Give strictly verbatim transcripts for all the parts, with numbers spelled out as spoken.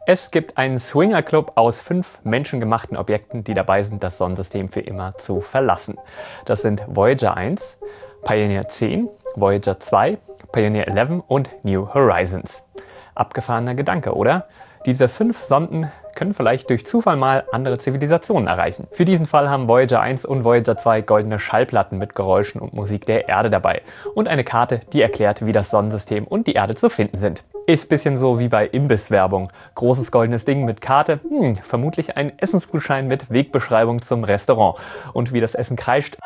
Es gibt einen Swinger-Club aus fünf menschengemachten Objekten, die dabei sind, das Sonnensystem für immer zu verlassen. Das sind Voyager eins, Pioneer zehn, Voyager zwei, Pioneer elf und New Horizons. Abgefahrener Gedanke, oder? Diese fünf Sonden können vielleicht durch Zufall mal andere Zivilisationen erreichen. Für diesen Fall haben Voyager eins und Voyager zwei goldene Schallplatten mit Geräuschen und Musik der Erde dabei und eine Karte, die erklärt, wie das Sonnensystem und die Erde zu finden sind. Ist ein bisschen so wie bei Imbisswerbung. Großes goldenes Ding mit Karte, hm, vermutlich ein Essensgutschein mit Wegbeschreibung zum Restaurant. Und wie das Essen kreischt,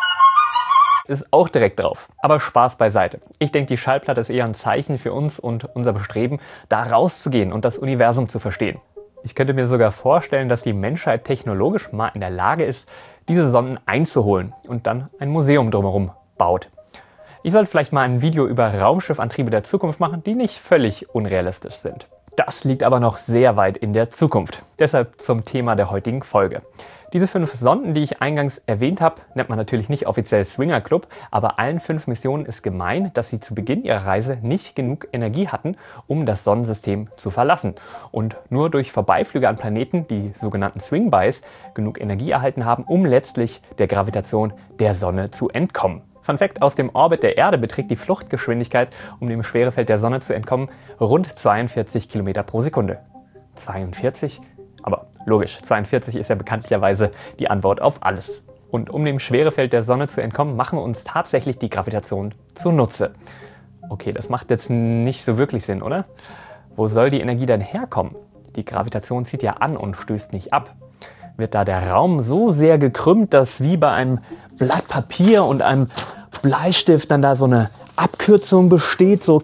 ist auch direkt drauf. Aber Spaß beiseite. Ich denke, die Schallplatte ist eher ein Zeichen für uns und unser Bestreben, da rauszugehen und das Universum zu verstehen. Ich könnte mir sogar vorstellen, dass die Menschheit technologisch mal in der Lage ist, diese Sonden einzuholen und dann ein Museum drumherum baut. Ich sollte vielleicht mal ein Video über Raumschiffantriebe der Zukunft machen, die nicht völlig unrealistisch sind. Das liegt aber noch sehr weit in der Zukunft. Deshalb zum Thema der heutigen Folge. Diese fünf Sonden, die ich eingangs erwähnt habe, nennt man natürlich nicht offiziell Swinger Club, aber allen fünf Missionen ist gemein, dass sie zu Beginn ihrer Reise nicht genug Energie hatten, um das Sonnensystem zu verlassen und nur durch Vorbeiflüge an Planeten, die sogenannten Swingbys, genug Energie erhalten haben, um letztlich der Gravitation der Sonne zu entkommen. Fun Fact: Aus dem Orbit der Erde beträgt die Fluchtgeschwindigkeit, um dem Schwerefeld der Sonne zu entkommen, rund zweiundvierzig Kilometer pro Sekunde. zweiundvierzig? Aber logisch, zweiundvierzig ist ja bekanntlicherweise die Antwort auf alles. Und um dem Schwerefeld der Sonne zu entkommen, machen wir uns tatsächlich die Gravitation zunutze. Okay, das macht jetzt nicht so wirklich Sinn, oder? Wo soll die Energie denn herkommen? Die Gravitation zieht ja an und stößt nicht ab. Wird da der Raum so sehr gekrümmt, dass wie bei einem Blatt Papier und einem Bleistift dann da so eine Abkürzung besteht, so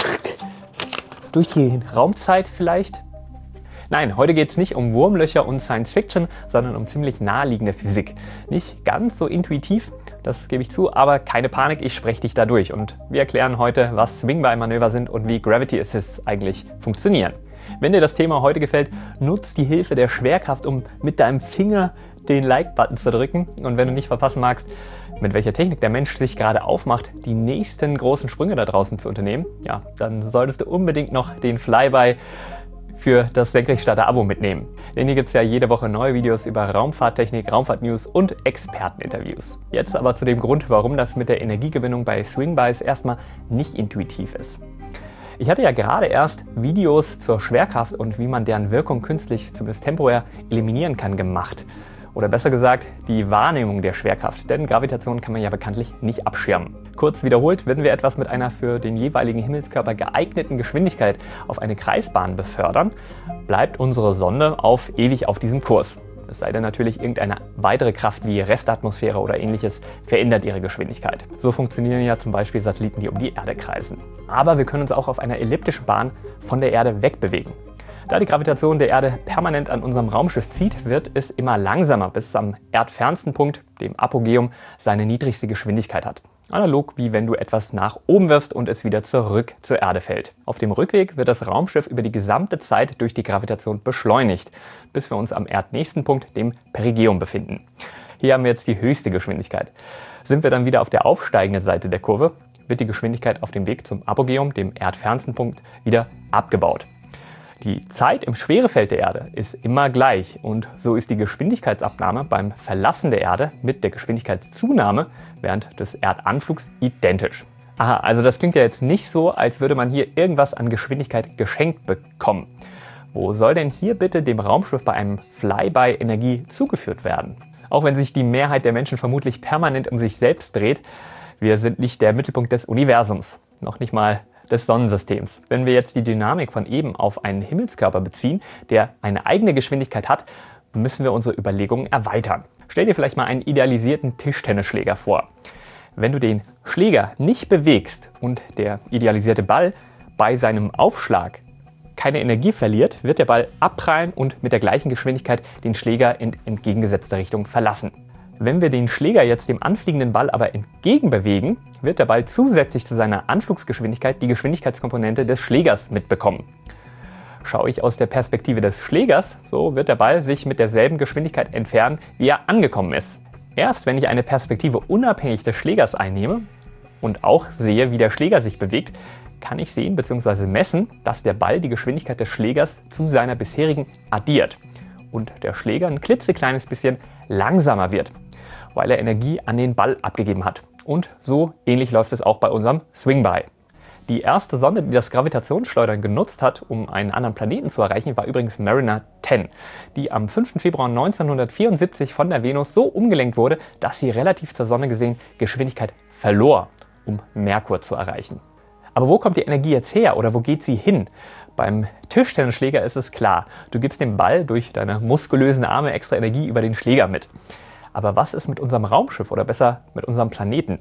durch die Raumzeit vielleicht? Nein, heute geht es nicht um Wurmlöcher und Science Fiction, sondern um ziemlich naheliegende Physik. Nicht ganz so intuitiv, das gebe ich zu, aber keine Panik, ich spreche dich da durch. Und wir erklären heute, was Swing-By-Manöver sind und wie Gravity Assists eigentlich funktionieren. Wenn dir das Thema heute gefällt, nutz die Hilfe der Schwerkraft, um mit deinem Finger den Like-Button zu drücken. Und wenn du nicht verpassen magst, mit welcher Technik der Mensch sich gerade aufmacht, die nächsten großen Sprünge da draußen zu unternehmen, ja, dann solltest du unbedingt noch den Flyby für das Senkrechtstarter-Abo mitnehmen. Denn hier gibt es ja jede Woche neue Videos über Raumfahrttechnik, Raumfahrt-News und Experteninterviews. Jetzt aber zu dem Grund, warum das mit der Energiegewinnung bei Swingbys erstmal nicht intuitiv ist. Ich hatte ja gerade erst Videos zur Schwerkraft und wie man deren Wirkung künstlich, zumindest temporär, eliminieren kann, gemacht. Oder besser gesagt, die Wahrnehmung der Schwerkraft, denn Gravitation kann man ja bekanntlich nicht abschirmen. Kurz wiederholt, wenn wir etwas mit einer für den jeweiligen Himmelskörper geeigneten Geschwindigkeit auf eine Kreisbahn befördern, bleibt unsere Sonde auf ewig auf diesem Kurs. Es sei denn natürlich, irgendeine weitere Kraft wie Restatmosphäre oder ähnliches verändert ihre Geschwindigkeit. So funktionieren ja zum Beispiel Satelliten, die um die Erde kreisen. Aber wir können uns auch auf einer elliptischen Bahn von der Erde wegbewegen. Da die Gravitation der Erde permanent an unserem Raumschiff zieht, wird es immer langsamer, bis es am erdfernsten Punkt, dem Apogeum, seine niedrigste Geschwindigkeit hat. Analog wie wenn du etwas nach oben wirfst und es wieder zurück zur Erde fällt. Auf dem Rückweg wird das Raumschiff über die gesamte Zeit durch die Gravitation beschleunigt, bis wir uns am erdnächsten Punkt, dem Perigeum, befinden. Hier haben wir jetzt die höchste Geschwindigkeit. Sind wir dann wieder auf der aufsteigenden Seite der Kurve, wird die Geschwindigkeit auf dem Weg zum Apogeum, dem erdfernsten Punkt, wieder abgebaut. Die Zeit im Schwerefeld der Erde ist immer gleich und so ist die Geschwindigkeitsabnahme beim Verlassen der Erde mit der Geschwindigkeitszunahme während des Erdanflugs identisch. Aha, also das klingt ja jetzt nicht so, als würde man hier irgendwas an Geschwindigkeit geschenkt bekommen. Wo soll denn hier bitte dem Raumschiff bei einem Flyby Energie zugeführt werden? Auch wenn sich die Mehrheit der Menschen vermutlich permanent um sich selbst dreht, wir sind nicht der Mittelpunkt des Universums, noch nicht mal des Sonnensystems. Wenn wir jetzt die Dynamik von eben auf einen Himmelskörper beziehen, der eine eigene Geschwindigkeit hat, müssen wir unsere Überlegungen erweitern. Stell dir vielleicht mal einen idealisierten Tischtennisschläger vor. Wenn du den Schläger nicht bewegst und der idealisierte Ball bei seinem Aufschlag keine Energie verliert, wird der Ball abprallen und mit der gleichen Geschwindigkeit den Schläger in entgegengesetzter Richtung verlassen. Wenn wir den Schläger jetzt dem anfliegenden Ball aber entgegenbewegen, wird der Ball zusätzlich zu seiner Anflugsgeschwindigkeit die Geschwindigkeitskomponente des Schlägers mitbekommen. Schaue ich aus der Perspektive des Schlägers, so wird der Ball sich mit derselben Geschwindigkeit entfernen, wie er angekommen ist. Erst wenn ich eine Perspektive unabhängig des Schlägers einnehme und auch sehe, wie der Schläger sich bewegt, kann ich sehen bzw. messen, dass der Ball die Geschwindigkeit des Schlägers zu seiner bisherigen addiert und der Schläger ein klitzekleines bisschen langsamer wird, weil er Energie an den Ball abgegeben hat. Und so ähnlich läuft es auch bei unserem Swing-By. Die erste Sonde, die das Gravitationsschleudern genutzt hat, um einen anderen Planeten zu erreichen, war übrigens Mariner zehn, die am fünften Februar neunzehnhundertvierundsiebzig von der Venus so umgelenkt wurde, dass sie relativ zur Sonne gesehen Geschwindigkeit verlor, um Merkur zu erreichen. Aber wo kommt die Energie jetzt her oder wo geht sie hin? Beim Tischtennisschläger ist es klar, du gibst dem Ball durch deine muskulösen Arme extra Energie über den Schläger mit. Aber was ist mit unserem Raumschiff oder besser mit unserem Planeten?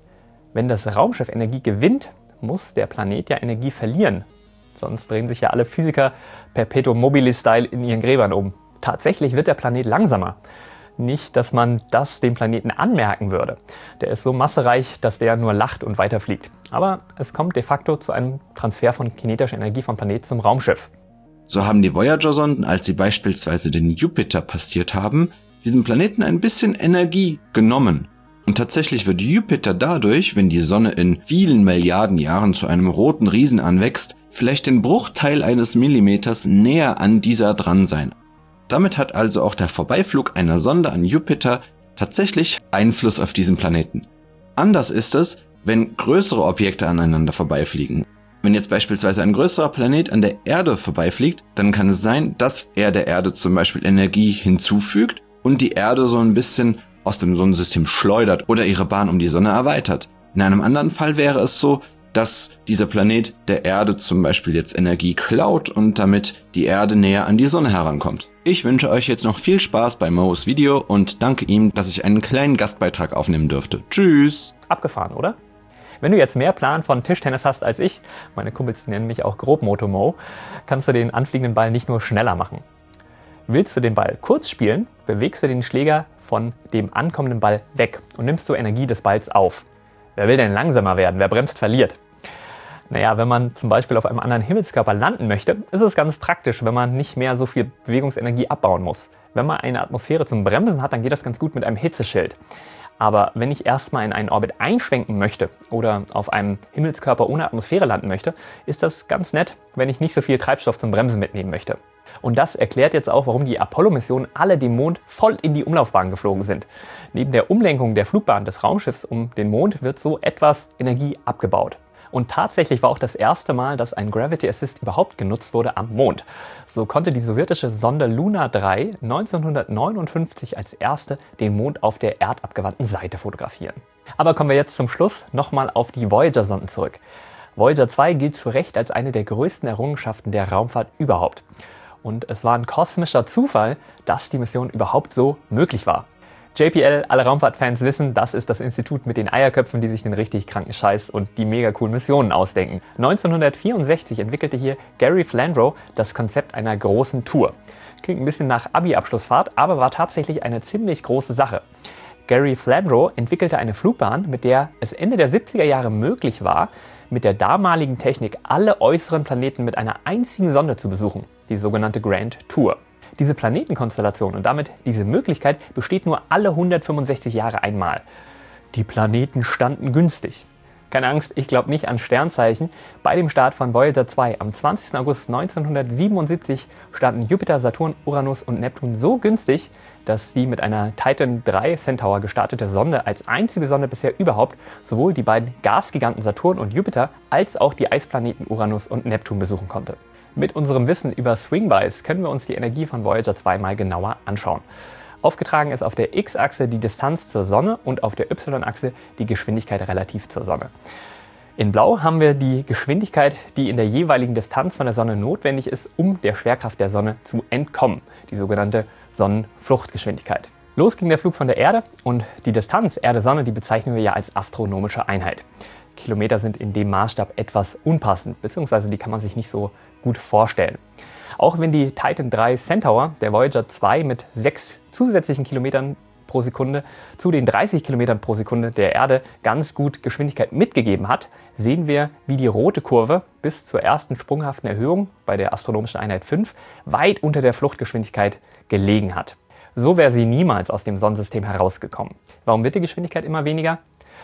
Wenn das Raumschiff Energie gewinnt, muss der Planet ja Energie verlieren. Sonst drehen sich ja alle Physiker Perpetuum mobile-Style in ihren Gräbern um. Tatsächlich wird der Planet langsamer. Nicht, dass man das dem Planeten anmerken würde. Der ist so massereich, dass der nur lacht und weiterfliegt. Aber es kommt de facto zu einem Transfer von kinetischer Energie vom Planet zum Raumschiff. So haben die Voyager-Sonden, als sie beispielsweise den Jupiter passiert haben, diesem Planeten ein bisschen Energie genommen. Und tatsächlich wird Jupiter dadurch, wenn die Sonne in vielen Milliarden Jahren zu einem roten Riesen anwächst, vielleicht den Bruchteil eines Millimeters näher an dieser dran sein. Damit hat also auch der Vorbeiflug einer Sonde an Jupiter tatsächlich Einfluss auf diesen Planeten. Anders ist es, wenn größere Objekte aneinander vorbeifliegen. Wenn jetzt beispielsweise ein größerer Planet an der Erde vorbeifliegt, dann kann es sein, dass er der Erde zum Beispiel Energie hinzufügt und die Erde so ein bisschen aus dem Sonnensystem schleudert oder ihre Bahn um die Sonne erweitert. In einem anderen Fall wäre es so, dass dieser Planet der Erde zum Beispiel jetzt Energie klaut und damit die Erde näher an die Sonne herankommt. Ich wünsche euch jetzt noch viel Spaß bei Mo's Video und danke ihm, dass ich einen kleinen Gastbeitrag aufnehmen dürfte. Tschüss! Abgefahren, oder? Wenn du jetzt mehr Plan von Tischtennis hast als ich, meine Kumpels nennen mich auch grob Moto Mo, kannst du den anfliegenden Ball nicht nur schneller machen. Willst du den Ball kurz spielen, bewegst du den Schläger von dem ankommenden Ball weg und nimmst so Energie des Balls auf. Wer will denn langsamer werden? Wer bremst, verliert. Naja, wenn man zum Beispiel auf einem anderen Himmelskörper landen möchte, ist es ganz praktisch, wenn man nicht mehr so viel Bewegungsenergie abbauen muss. Wenn man eine Atmosphäre zum Bremsen hat, dann geht das ganz gut mit einem Hitzeschild. Aber wenn ich erstmal in einen Orbit einschwenken möchte oder auf einem Himmelskörper ohne Atmosphäre landen möchte, ist das ganz nett, wenn ich nicht so viel Treibstoff zum Bremsen mitnehmen möchte. Und das erklärt jetzt auch, warum die Apollo-Missionen alle dem Mond voll in die Umlaufbahn geflogen sind. Neben der Umlenkung der Flugbahn des Raumschiffs um den Mond wird so etwas Energie abgebaut. Und tatsächlich war auch das erste Mal, dass ein Gravity Assist überhaupt genutzt wurde am Mond. So konnte die sowjetische Sonde Luna drei neunzehnhundertneunundfünfzig als erste den Mond auf der erdabgewandten Seite fotografieren. Aber kommen wir jetzt zum Schluss nochmal auf die Voyager-Sonden zurück. Voyager zwei gilt zu Recht als eine der größten Errungenschaften der Raumfahrt überhaupt. Und es war ein kosmischer Zufall, dass die Mission überhaupt so möglich war. J P L, alle Raumfahrtfans wissen, das ist das Institut mit den Eierköpfen, die sich den richtig kranken Scheiß und die mega coolen Missionen ausdenken. neunzehnhundertvierundsechzig entwickelte hier Gary Flandro das Konzept einer großen Tour. Klingt ein bisschen nach Abi-Abschlussfahrt, aber war tatsächlich eine ziemlich große Sache. Gary Flandro entwickelte eine Flugbahn, mit der es Ende der siebziger Jahre möglich war, mit der damaligen Technik alle äußeren Planeten mit einer einzigen Sonde zu besuchen, die sogenannte Grand Tour. Diese Planetenkonstellation und damit diese Möglichkeit besteht nur alle hundertfünfundsechzig Jahre einmal. Die Planeten standen günstig. Keine Angst, ich glaube nicht an Sternzeichen. Bei dem Start von Voyager zwei am zwanzigsten August neunzehnhundertsiebenundsiebzig standen Jupiter, Saturn, Uranus und Neptun so günstig, dass die mit einer Titan drei Centaur gestartete Sonde als einzige Sonde bisher überhaupt sowohl die beiden Gasgiganten Saturn und Jupiter als auch die Eisplaneten Uranus und Neptun besuchen konnte. Mit unserem Wissen über Swing-Bys können wir uns die Energie von Voyager zwei mal genauer anschauen. Aufgetragen ist auf der X-Achse die Distanz zur Sonne und auf der Y-Achse die Geschwindigkeit relativ zur Sonne. In Blau haben wir die Geschwindigkeit, die in der jeweiligen Distanz von der Sonne notwendig ist, um der Schwerkraft der Sonne zu entkommen, die sogenannte Sonnenfluchtgeschwindigkeit. Los ging der Flug von der Erde und die Distanz Erde-Sonne, die bezeichnen wir ja als astronomische Einheit. Kilometer sind in dem Maßstab etwas unpassend, beziehungsweise die kann man sich nicht so gut vorstellen. Auch wenn die Titan drei Centaur der Voyager zwei mit sechs zusätzlichen Kilometern pro Sekunde zu den dreißig Kilometern pro Sekunde der Erde ganz gut Geschwindigkeit mitgegeben hat, sehen wir, wie die rote Kurve bis zur ersten sprunghaften Erhöhung bei der astronomischen Einheit fünf weit unter der Fluchtgeschwindigkeit gelegen hat. So wäre sie niemals aus dem Sonnensystem herausgekommen. Warum wird die Geschwindigkeit immer weniger?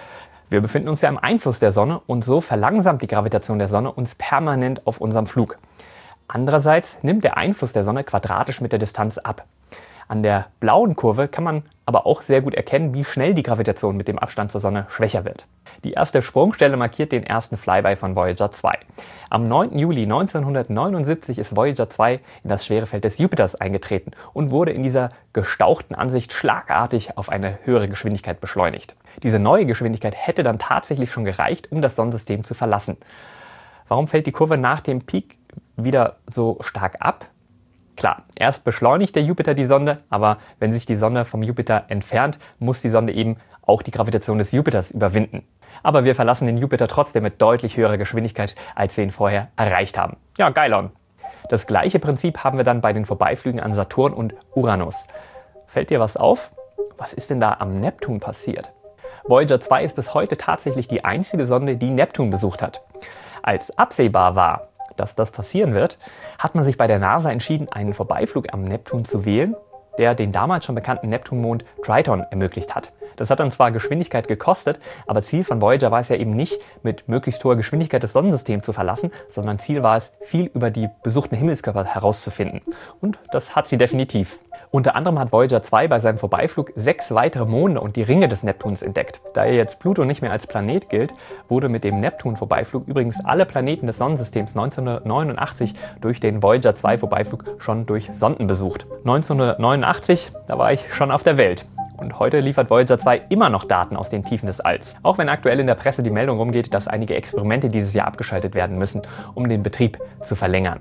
Wir befinden uns ja im Einfluss der Sonne und so verlangsamt die Gravitation der Sonne uns permanent auf unserem Flug. Andererseits nimmt der Einfluss der Sonne quadratisch mit der Distanz ab. An der blauen Kurve kann man aber auch sehr gut erkennen, wie schnell die Gravitation mit dem Abstand zur Sonne schwächer wird. Die erste Sprungstelle markiert den ersten Flyby von Voyager zwei. Am neunten Juli neunzehnhundertneunundsiebzig ist Voyager zwei in das Schwerefeld des Jupiters eingetreten und wurde in dieser gestauchten Ansicht schlagartig auf eine höhere Geschwindigkeit beschleunigt. Diese neue Geschwindigkeit hätte dann tatsächlich schon gereicht, um das Sonnensystem zu verlassen. Warum fällt die Kurve nach dem Peak wieder so stark ab? Klar, erst beschleunigt der Jupiter die Sonde, aber wenn sich die Sonne vom Jupiter entfernt, muss die Sonde eben auch die Gravitation des Jupiters überwinden. Aber wir verlassen den Jupiter trotzdem mit deutlich höherer Geschwindigkeit, als wir ihn vorher erreicht haben. Ja, geilon. Das gleiche Prinzip haben wir dann bei den Vorbeiflügen an Saturn und Uranus. Fällt dir was auf? Was ist denn da am Neptun passiert? Voyager zwei ist bis heute tatsächlich die einzige Sonde, die Neptun besucht hat. Als absehbar war, dass das passieren wird, hat man sich bei der NASA entschieden, einen Vorbeiflug am Neptun zu wählen, der den damals schon bekannten Neptunmond Triton ermöglicht hat. Das hat dann zwar Geschwindigkeit gekostet, aber Ziel von Voyager war es ja eben nicht, mit möglichst hoher Geschwindigkeit das Sonnensystem zu verlassen, sondern Ziel war es, viel über die besuchten Himmelskörper herauszufinden. Und das hat sie definitiv. Unter anderem hat Voyager zwei bei seinem Vorbeiflug sechs weitere Monde und die Ringe des Neptuns entdeckt. Da jetzt Pluto nicht mehr als Planet gilt, wurde mit dem Neptun-Vorbeiflug übrigens alle Planeten des Sonnensystems neunzehnhundertneunundachtzig durch den Voyager zwei Vorbeiflug schon durch Sonden besucht. neunzehnhundertneunundachtzig, da war ich schon auf der Welt. Und heute liefert Voyager zwei immer noch Daten aus den Tiefen des Alls. Auch wenn aktuell in der Presse die Meldung rumgeht, dass einige Experimente dieses Jahr abgeschaltet werden müssen, um den Betrieb zu verlängern.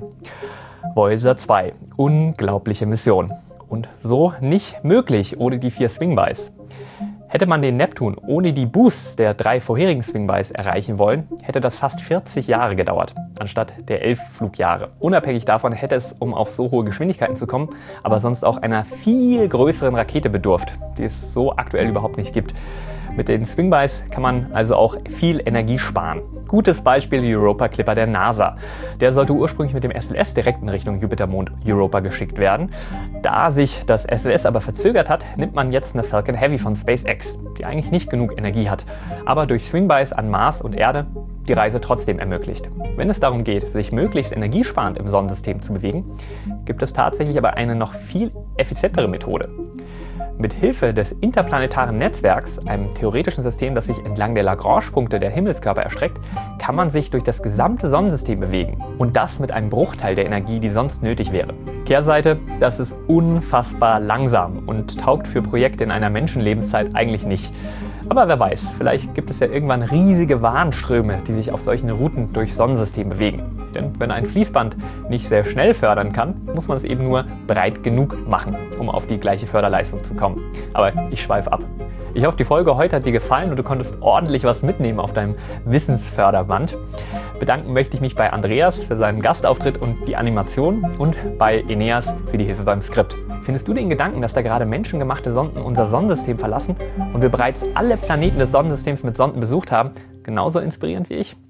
Voyager zwei, unglaubliche Mission. Und so nicht möglich ohne die vier Swingbys. Hätte man den Neptun ohne die Boosts der drei vorherigen Swingbys erreichen wollen, hätte das fast vierzig Jahre gedauert, anstatt der elf Flugjahre. Unabhängig davon hätte es, um auf so hohe Geschwindigkeiten zu kommen, aber sonst auch einer viel größeren Rakete bedurft, die es so aktuell überhaupt nicht gibt. Mit den Swingbys kann man also auch viel Energie sparen. Gutes Beispiel Europa Clipper der NASA. Der sollte ursprünglich mit dem S L S direkt in Richtung Jupitermond Europa geschickt werden. Da sich das S L S aber verzögert hat, nimmt man jetzt eine Falcon Heavy von SpaceX, die eigentlich nicht genug Energie hat, aber durch Swingbys an Mars und Erde die Reise trotzdem ermöglicht. Wenn es darum geht, sich möglichst energiesparend im Sonnensystem zu bewegen, gibt es tatsächlich aber eine noch viel effizientere Methode. Mit Hilfe des interplanetaren Netzwerks, einem theoretischen System, das sich entlang der Lagrange-Punkte der Himmelskörper erstreckt, kann man sich durch das gesamte Sonnensystem bewegen. Und das mit einem Bruchteil der Energie, die sonst nötig wäre. Kehrseite, das ist unfassbar langsam und taugt für Projekte in einer Menschenlebenszeit eigentlich nicht. Aber wer weiß, vielleicht gibt es ja irgendwann riesige Warnströme, die sich auf solchen Routen durchs Sonnensystem bewegen. Denn wenn ein Fließband nicht sehr schnell fördern kann, muss man es eben nur breit genug machen, um auf die gleiche Förderleistung zu kommen. Aber ich schweife ab. Ich hoffe, die Folge heute hat dir gefallen und du konntest ordentlich was mitnehmen auf deinem Wissensförderband. Bedanken möchte ich mich bei Andreas für seinen Gastauftritt und die Animation und bei Eneas für die Hilfe beim Skript. Findest du den Gedanken, dass da gerade menschengemachte Sonden unser Sonnensystem verlassen und wir bereits alle Planeten des Sonnensystems mit Sonden besucht haben, genauso inspirierend wie ich?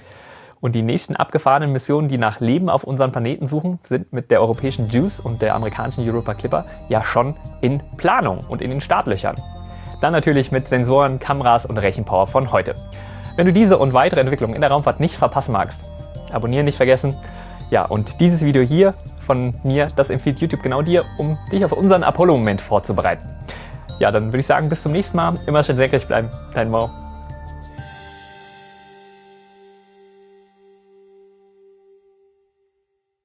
Und die nächsten abgefahrenen Missionen, die nach Leben auf unseren Planeten suchen, sind mit der europäischen JUICE und der amerikanischen Europa Clipper ja schon in Planung und in den Startlöchern. Dann natürlich mit Sensoren, Kameras und Rechenpower von heute. Wenn du diese und weitere Entwicklungen in der Raumfahrt nicht verpassen magst, abonnieren nicht vergessen. Ja, und dieses Video hier von mir, das empfiehlt YouTube genau dir, um dich auf unseren Apollo-Moment vorzubereiten. Ja, dann würde ich sagen, bis zum nächsten Mal. Immer schön senkrecht bleiben. Dein Mo.